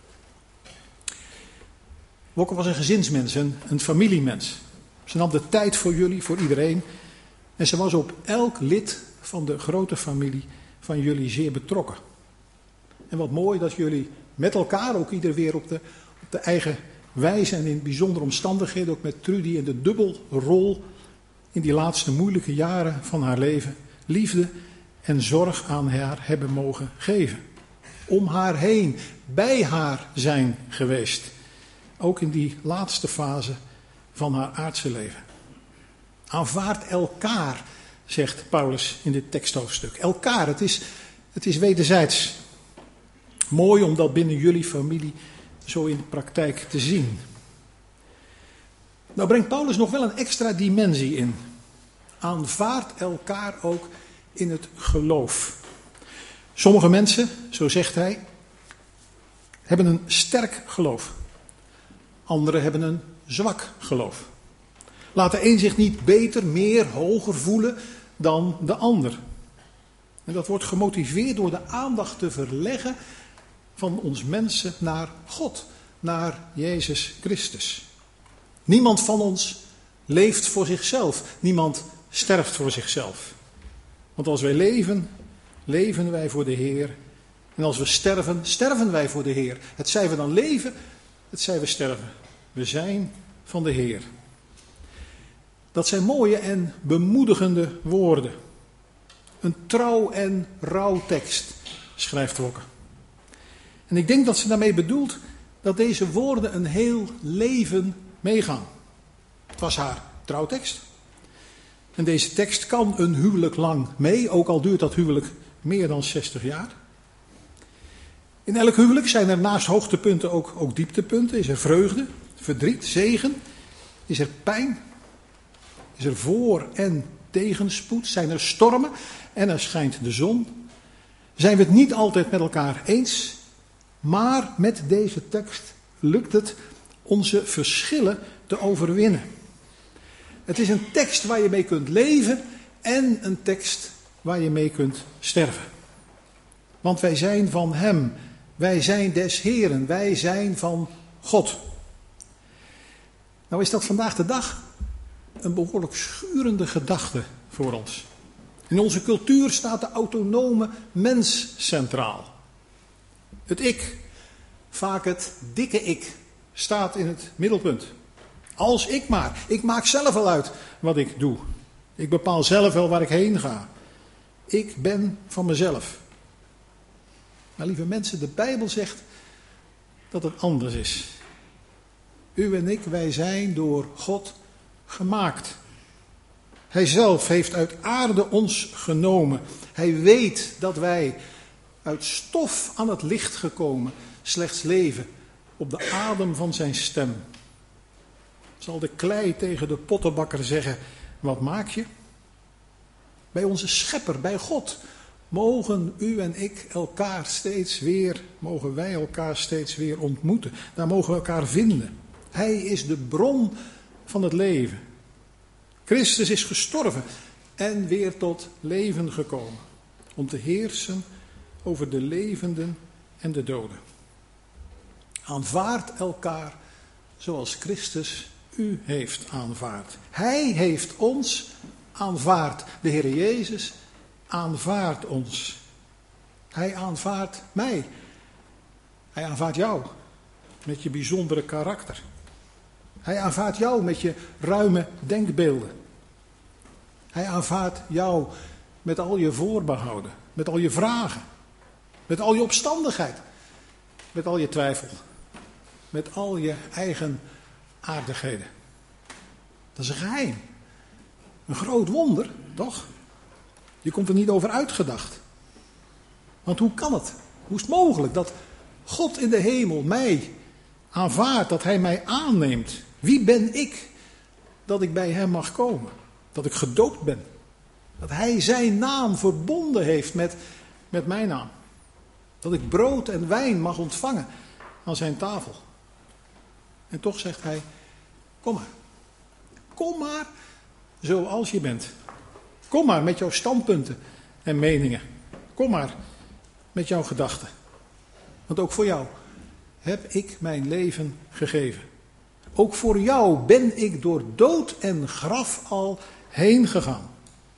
Wokke was een gezinsmens, een, een familiemens. Ze nam de tijd voor jullie, voor iedereen. En ze was op elk lid van de grote familie van jullie zeer betrokken. En wat mooi dat jullie met elkaar, ook ieder weer op de, op de eigen wijze en in bijzondere omstandigheden, ook met Trudy in de dubbelrol in die laatste moeilijke jaren van haar leven, liefde en zorg aan haar hebben mogen geven. Om haar heen, bij haar zijn geweest. Ook in die laatste fase van haar aardse leven. Aanvaard elkaar, zegt Paulus in dit teksthoofdstuk. Elkaar, het is, het is wederzijds. Mooi om dat binnen jullie familie zo in de praktijk te zien. Nou brengt Paulus nog wel een extra dimensie in. aanvaardt elkaar ook in het geloof. Sommige mensen, zo zegt hij, hebben een sterk geloof. Anderen hebben een zwak geloof. Laat de een zich niet beter, meer, hoger voelen dan de ander. En dat wordt gemotiveerd door de aandacht te verleggen van ons mensen naar God, naar Jezus Christus. Niemand van ons leeft voor zichzelf. Niemand sterft voor zichzelf. Want als wij leven, leven wij voor de Heer. En als we sterven, sterven wij voor de Heer. Het zij we dan leven, het zij we sterven. We zijn van de Heer. Dat zijn mooie en bemoedigende woorden. Een trouw en rouw tekst, schrijft Wokke. En ik denk dat ze daarmee bedoelt dat deze woorden een heel leven meegaan. Het was haar trouwtekst. En deze tekst kan een huwelijk lang mee, ook al duurt dat huwelijk meer dan zestig jaar. In elk huwelijk zijn er naast hoogtepunten ook, ook dieptepunten. Is er vreugde, verdriet, zegen? Is er pijn? Is er voor- en tegenspoed? Zijn er stormen en er schijnt de zon? Zijn we het niet altijd met elkaar eens? Maar met deze tekst lukt het onze verschillen te overwinnen. Het is een tekst waar je mee kunt leven en een tekst waar je mee kunt sterven. Want wij zijn van Hem, wij zijn des Heren, wij zijn van God. Nou is dat vandaag de dag een behoorlijk schurende gedachte voor ons. In onze cultuur staat de autonome mens centraal. Het ik, vaak het dikke ik, staat in het middelpunt. Als ik maar. Ik maak zelf wel uit wat ik doe. Ik bepaal zelf wel waar ik heen ga. Ik ben van mezelf. Maar lieve mensen, de Bijbel zegt dat het anders is. U en ik, wij zijn door God gemaakt. Hij zelf heeft uit aarde ons genomen. Hij weet dat wij uit stof aan het licht gekomen slechts leven op de adem van zijn stem. Zal de klei tegen de pottenbakker zeggen, wat maak je? Bij onze schepper, bij God, mogen u en ik elkaar steeds weer, mogen wij elkaar steeds weer ontmoeten. Daar mogen we elkaar vinden. Hij is de bron van het leven. Christus is gestorven en weer tot leven gekomen. Om te heersen over de levenden en de doden. Aanvaard elkaar zoals Christus u heeft aanvaard. Hij heeft ons aanvaard. De Heer Jezus aanvaardt ons. Hij aanvaardt mij. Hij aanvaardt jou met je bijzondere karakter. Hij aanvaardt jou met je ruime denkbeelden. Hij aanvaardt jou met al je voorbehouden, met al je vragen, met al je opstandigheid, met al je twijfel, met al je eigen aardigheden. Dat is een geheim. Een groot wonder, toch? Je komt er niet over uitgedacht. Want hoe kan het? Hoe is het mogelijk dat God in de hemel mij aanvaardt, dat hij mij aanneemt? Wie ben ik dat ik bij hem mag komen? Dat ik gedoopt ben? Dat hij zijn naam verbonden heeft met, met mijn naam? Dat ik brood en wijn mag ontvangen aan zijn tafel? En toch zegt hij, kom maar. Kom maar zoals je bent. Kom maar met jouw standpunten en meningen. Kom maar met jouw gedachten. Want ook voor jou heb ik mijn leven gegeven. Ook voor jou ben ik door dood en graf al heen gegaan.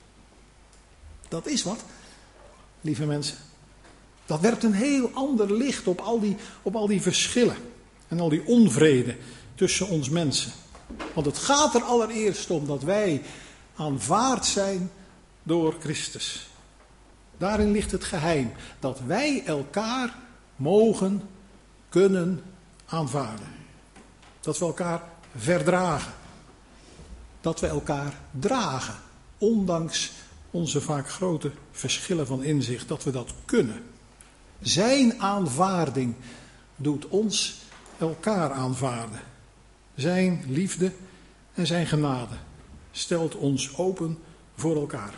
Dat is wat, lieve mensen. Dat werpt een heel ander licht op al die, op al die verschillen. En al die onvrede tussen ons mensen. Want het gaat er allereerst om dat wij aanvaard zijn door Christus. Daarin ligt het geheim. Dat wij elkaar mogen, kunnen aanvaarden. Dat we elkaar verdragen. Dat we elkaar dragen. Ondanks onze vaak grote verschillen van inzicht. Dat we dat kunnen. Zijn aanvaarding doet ons elkaar aanvaarden. Zijn liefde en zijn genade stelt ons open voor elkaar.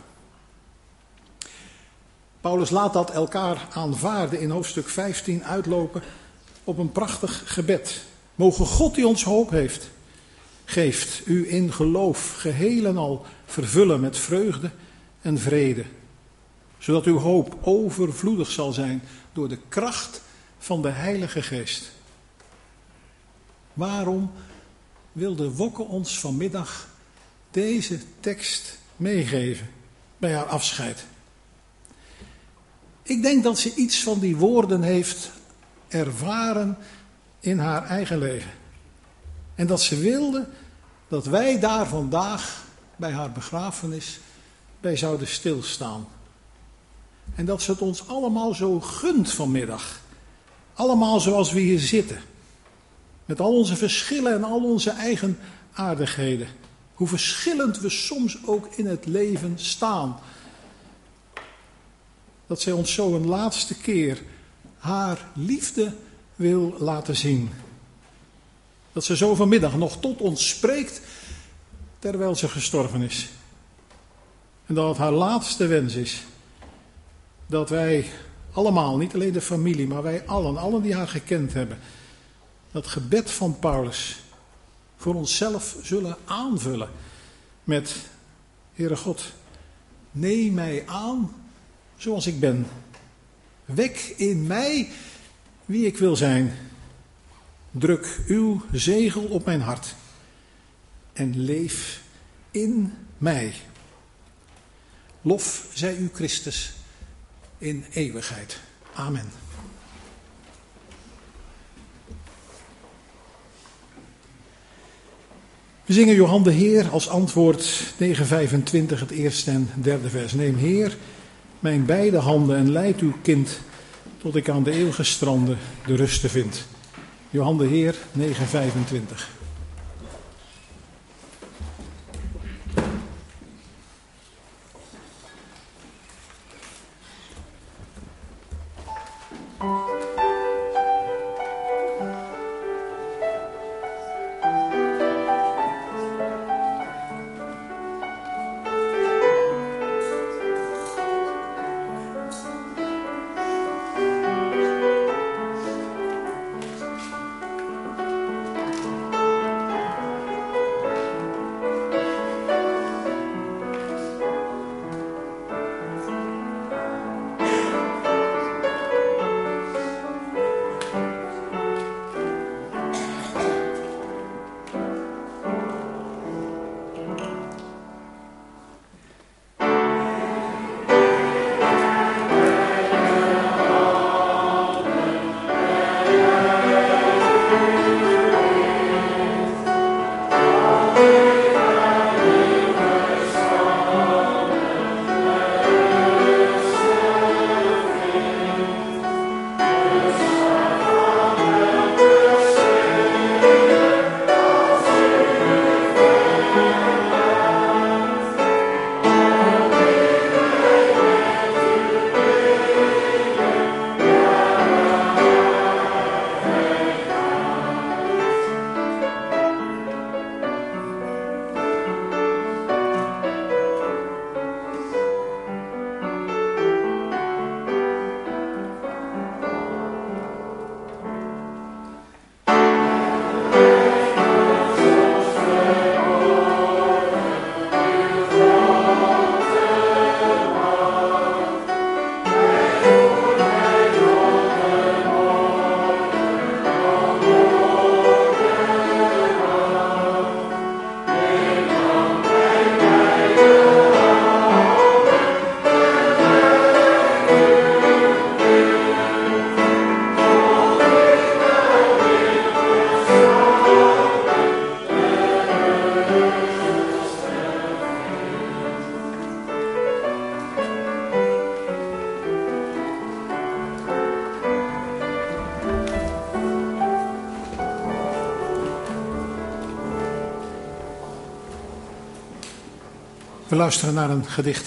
Paulus laat dat elkaar aanvaarden in hoofdstuk vijftien uitlopen op een prachtig gebed. Mogen God die ons hoop heeft, geeft u in geloof geheel en al vervullen met vreugde en vrede. Zodat uw hoop overvloedig zal zijn door de kracht van de Heilige Geest. Waarom wilde Wokke ons vanmiddag deze tekst meegeven bij haar afscheid? Ik denk dat ze iets van die woorden heeft ervaren in haar eigen leven. En dat ze wilde dat wij daar vandaag bij haar begrafenis bij zouden stilstaan. En dat ze het ons allemaal zo gunt vanmiddag. Allemaal zoals we hier zitten. Met al onze verschillen en al onze eigen aardigheden. Hoe verschillend we soms ook in het leven staan. Dat zij ons zo een laatste keer haar liefde wil laten zien. Dat ze zo vanmiddag nog tot ons spreekt terwijl ze gestorven is. En dat het haar laatste wens is. Dat wij allemaal, niet alleen de familie, maar wij allen, allen die haar gekend hebben, dat gebed van Paulus voor onszelf zullen aanvullen met: Heere God, neem mij aan zoals ik ben. Wek in mij wie ik wil zijn. Druk uw zegel op mijn hart en leef in mij. Lof zij u Christus in eeuwigheid. Amen. We zingen Johan de Heer als antwoord negen vijfentwintig, het eerste en derde vers. Neem Heer mijn beide handen en leid uw kind tot ik aan de eeuwige stranden de ruste vind. Johan de Heer negen vijfentwintig. We luisteren naar een gedicht.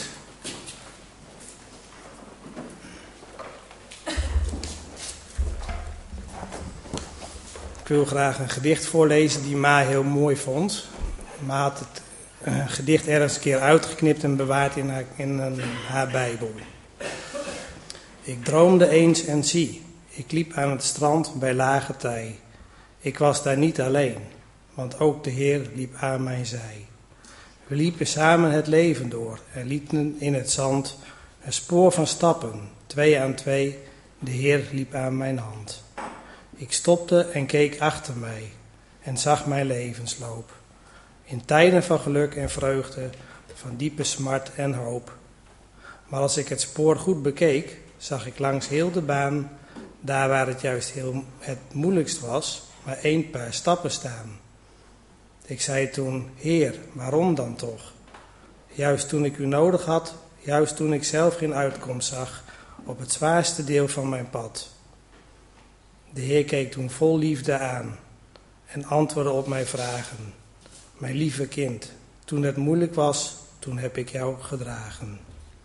Ik wil graag een gedicht voorlezen die Ma heel mooi vond. Ma had het uh, gedicht ergens een keer uitgeknipt en bewaard in haar, in een, haar Bijbel. Ik droomde eens en zie, ik liep aan het strand bij lage tij. Ik was daar niet alleen, want ook de Heer liep aan mijn zij. We liepen samen het leven door en lieten in het zand een spoor van stappen, twee aan twee, de Heer liep aan mijn hand. Ik stopte en keek achter mij en zag mijn levensloop. In tijden van geluk en vreugde, van diepe smart en hoop. Maar als ik het spoor goed bekeek, zag ik langs heel de baan, daar waar het juist heel het moeilijkst was, maar één paar stappen staan. Ik zei toen, Heer, waarom dan toch? Juist toen ik u nodig had, juist toen ik zelf geen uitkomst zag, op het zwaarste deel van mijn pad. De Heer keek toen vol liefde aan en antwoordde op mijn vragen. Mijn lieve kind, toen het moeilijk was, toen heb ik jou gedragen.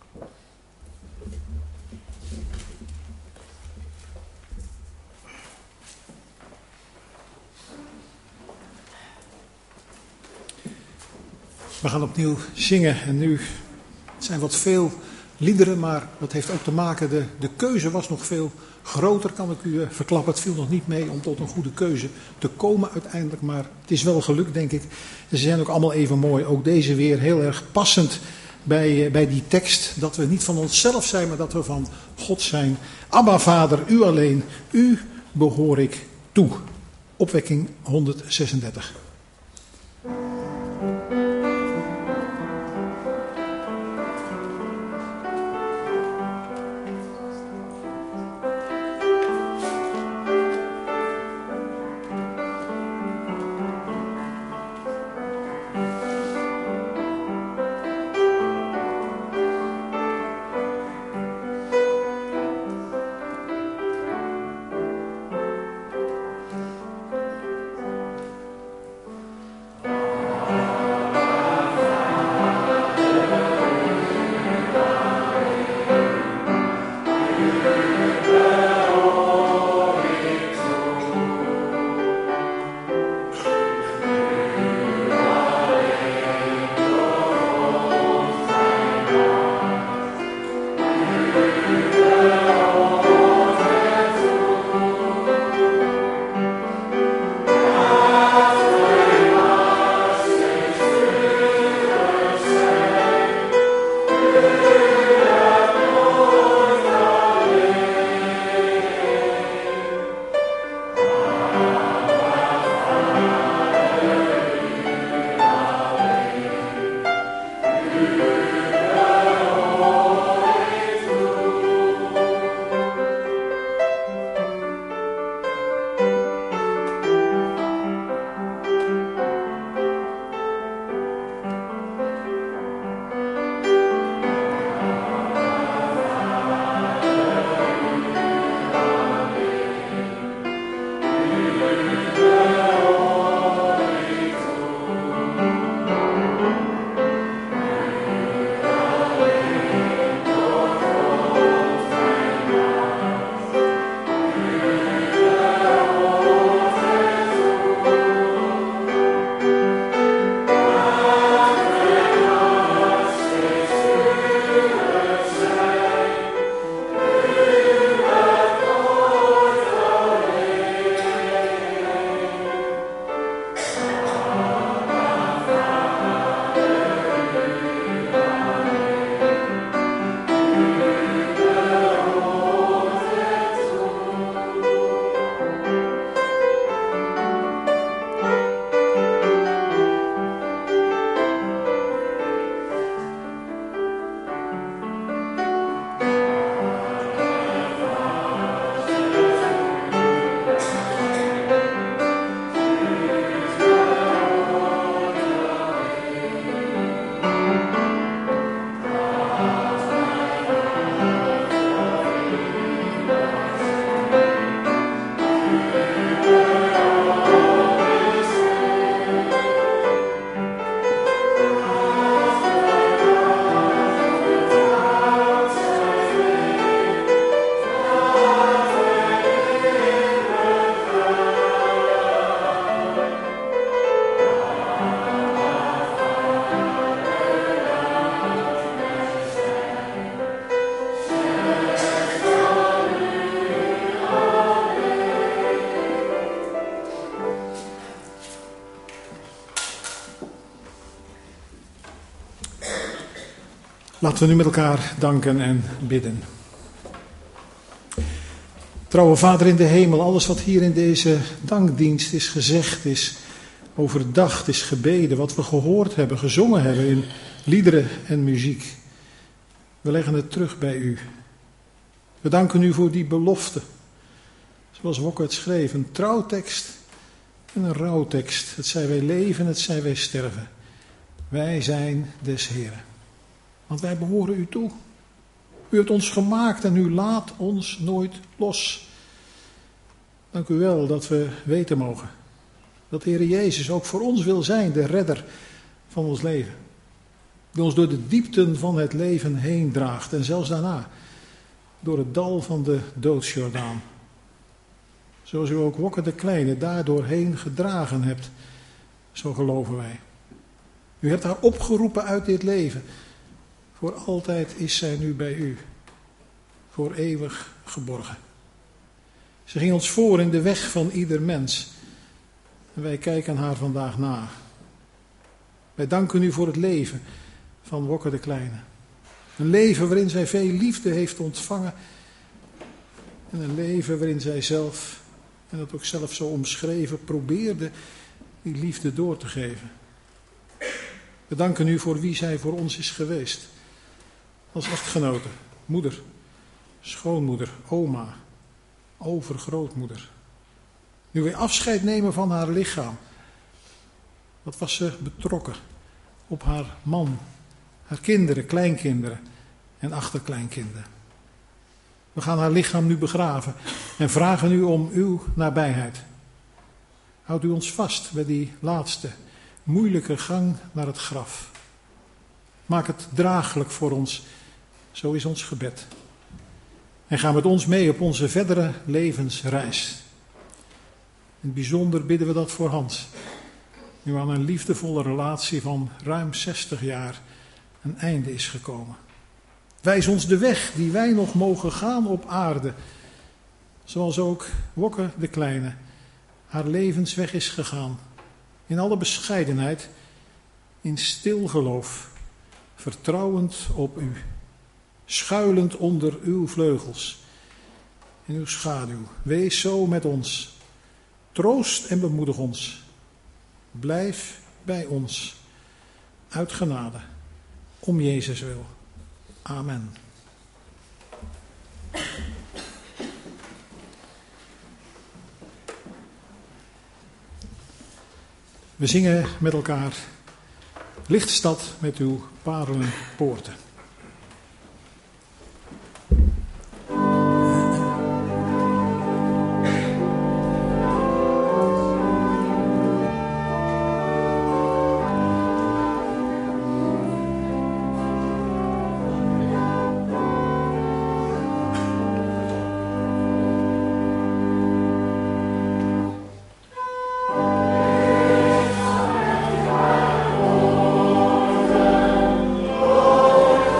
We gaan opnieuw zingen en nu het zijn wat veel liederen, maar dat heeft ook te maken, de, de keuze was nog veel groter, kan ik u verklappen. Het viel nog niet mee om tot een goede keuze te komen uiteindelijk, maar het is wel gelukt, denk ik. En ze zijn ook allemaal even mooi, ook deze weer heel erg passend bij, bij die tekst, dat we niet van onszelf zijn, maar dat we van God zijn. Abba Vader, u alleen, u behoor ik toe. Opwekking honderdzesendertig. Laten we nu met elkaar danken en bidden. Trouwe Vader in de hemel, alles wat hier in deze dankdienst is gezegd, is overdacht, is gebeden, wat we gehoord hebben, gezongen hebben in liederen en muziek. We leggen het terug bij u. We danken u voor die belofte. Zoals Wokke het schreef, een trouwtekst en een rouwtekst. Het zij wij leven, het zij wij sterven. Wij zijn des Heren. Want wij behoren u toe. U hebt ons gemaakt en u laat ons nooit los. Dank u wel dat we weten mogen dat de Heer Jezus ook voor ons wil zijn, de redder van ons leven. Die ons door de diepten van het leven heen draagt en zelfs daarna door het dal van de doodsjordaan. Zoals u ook Wokke de Kleine daardoor heen gedragen hebt, zo geloven wij. U hebt haar opgeroepen uit dit leven. Voor altijd is zij nu bij u. Voor eeuwig geborgen. Ze ging ons voor in de weg van ieder mens. En wij kijken haar vandaag na. Wij danken u voor het leven van Wokke de Kleine. Een leven waarin zij veel liefde heeft ontvangen. En een leven waarin zij zelf, en dat ook zelf zo omschreven, probeerde die liefde door te geven. We danken u voor wie zij voor ons is geweest. Als echtgenote, moeder, schoonmoeder, oma, overgrootmoeder. Nu wij afscheid nemen van haar lichaam. Wat was ze betrokken op haar man, haar kinderen, kleinkinderen en achterkleinkinderen. We gaan haar lichaam nu begraven en vragen u om uw nabijheid. Houd u ons vast bij die laatste, moeilijke gang naar het graf. Maak het draaglijk voor ons, zo is ons gebed. En ga met ons mee op onze verdere levensreis. In het bijzonder bidden we dat voor Hans. Nu aan een liefdevolle relatie van ruim zestig jaar een einde is gekomen. Wijs ons de weg die wij nog mogen gaan op aarde. Zoals ook Wokke de Kleine haar levensweg is gegaan. In alle bescheidenheid, in stil geloof, vertrouwend op u. Schuilend onder uw vleugels, in uw schaduw. Wees zo met ons. Troost en bemoedig ons. Blijf bij ons. Uit genade. Om Jezus wil. Amen. We zingen met elkaar. Lichtstad met uw parelenpoorten. Oh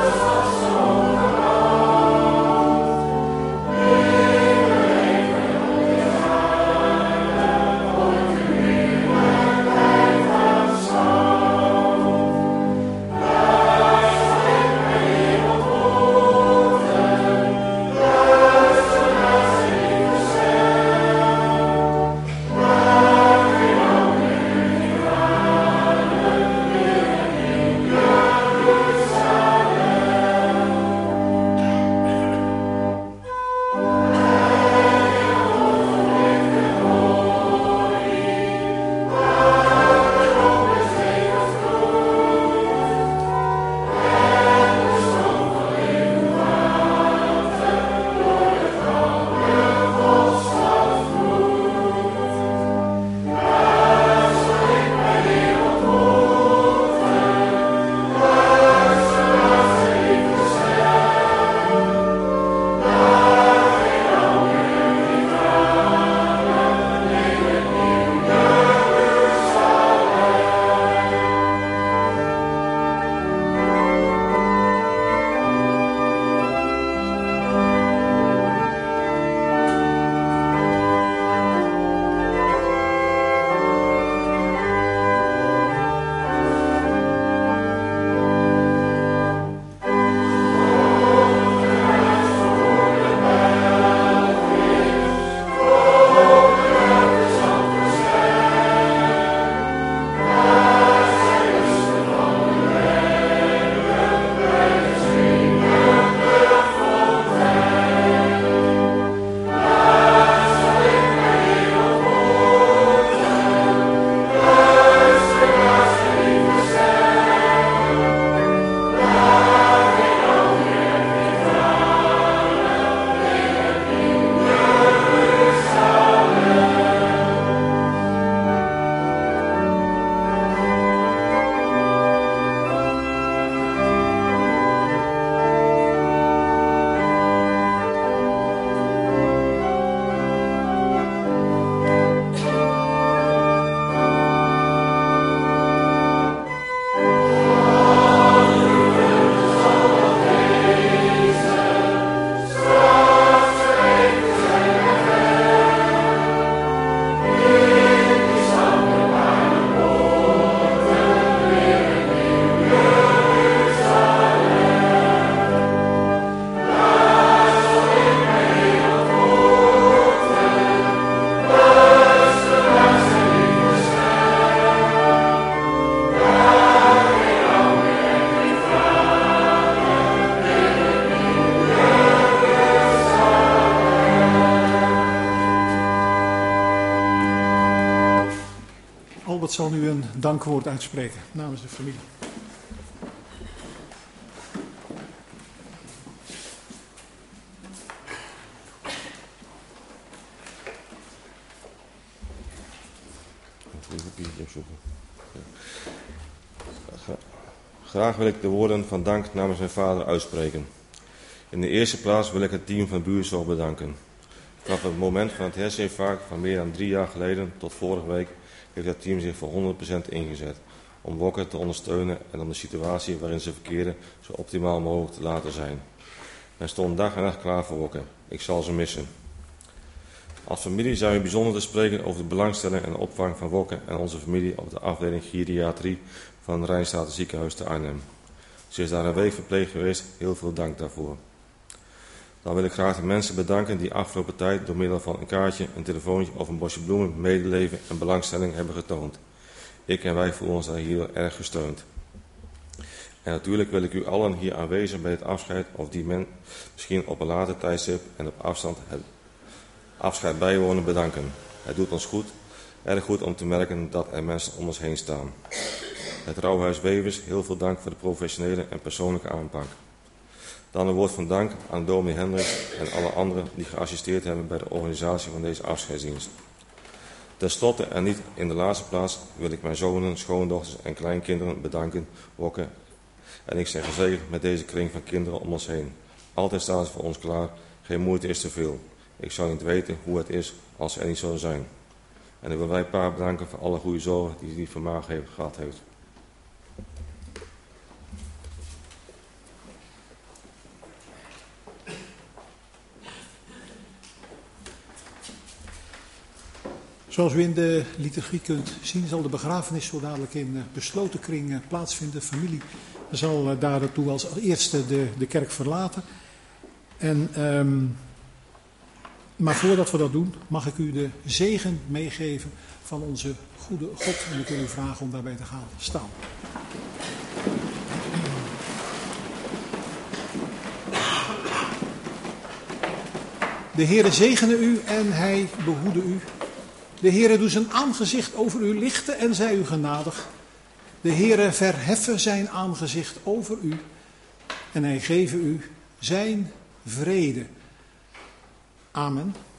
Robert zal nu een dankwoord uitspreken namens de familie. Graag wil ik de woorden van dank namens mijn vader uitspreken. In de eerste plaats wil ik het team van buurzorg bedanken. Vanaf het moment van het herseninfarct van meer dan drie jaar geleden tot vorige week heeft dat team zich voor honderd procent ingezet om Wokke te ondersteunen en om de situatie waarin ze verkeren zo optimaal mogelijk te laten zijn. Men stond dag en nacht klaar voor Wokke. Ik zal ze missen. Als familie zijn we bijzonder te spreken over de belangstelling en de opvang van Wokke en onze familie op de afdeling geriatrie van het Rijnstate Ziekenhuis te Arnhem. Ze is daar een week verpleegd geweest, heel veel dank daarvoor. Dan wil ik graag de mensen bedanken die afgelopen tijd door middel van een kaartje, een telefoontje of een bosje bloemen medeleven en belangstelling hebben getoond. Ik en wij voelen ons daar hier erg gesteund. En natuurlijk wil ik u allen hier aanwezig bij het afscheid of die men misschien op een later tijdstip en op afstand het afscheid bijwonen bedanken. Het doet ons goed, erg goed om te merken dat er mensen om ons heen staan. Het Rouwhuis Wevers, heel veel dank voor de professionele en persoonlijke aanpak. Dan een woord van dank aan dominee Hendricks en alle anderen die geassisteerd hebben bij de organisatie van deze afscheidsdienst. Ten slotte en niet in de laatste plaats wil ik mijn zonen, schoondochters en kleinkinderen bedanken, Wokke. En ik zeg zeker met deze kring van kinderen om ons heen. Altijd staan ze voor ons klaar, geen moeite is te veel. Ik zou niet weten hoe het is als ze er niet zouden zijn. En ik wil wij pa bedanken voor alle goede zorgen die hij vandaag heeft gehad heeft. Zoals u in de liturgie kunt zien, zal de begrafenis zo dadelijk in besloten kring plaatsvinden. De familie zal daartoe als eerste de, de kerk verlaten. En, um, maar voordat we dat doen, mag ik u de zegen meegeven van onze goede God. En ik wil u vragen om daarbij te gaan staan. De Heere zegene u en hij behoede u. De Heere doet zijn aangezicht over u lichten en zij u genadig. De Heere verheffen zijn aangezicht over u en hij geven u zijn vrede. Amen.